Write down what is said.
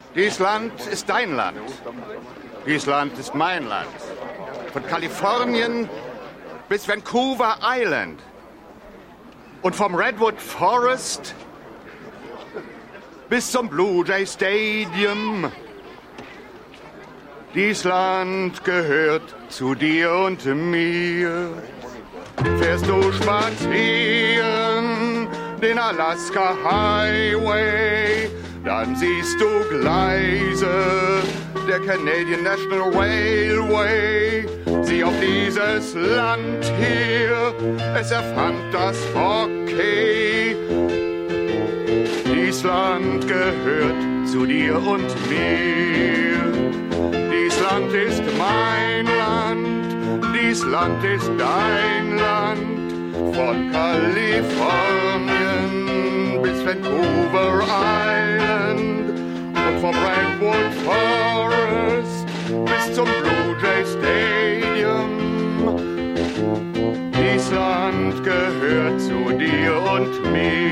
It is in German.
Dies Land ist dein Land. Dies Land ist mein Land. Von Kalifornien bis Vancouver Island. Und vom Redwood Forest bis zum Blue Jay Stadium. Dies Land gehört zu dir und mir. Fährst du spazieren den Alaska Highway, dann siehst du Gleise der Canadian National Railway. Sieh auf dieses Land hier, es erfand das Hockey. Dies Land gehört zu dir und mir. Dies Land ist mein Land, dies Land ist dein Land. Von Kalifornien bis Vancouver Island und vom Redwood Forest bis zum Blue Jay Stadium. Dies Land gehört zu dir und mir.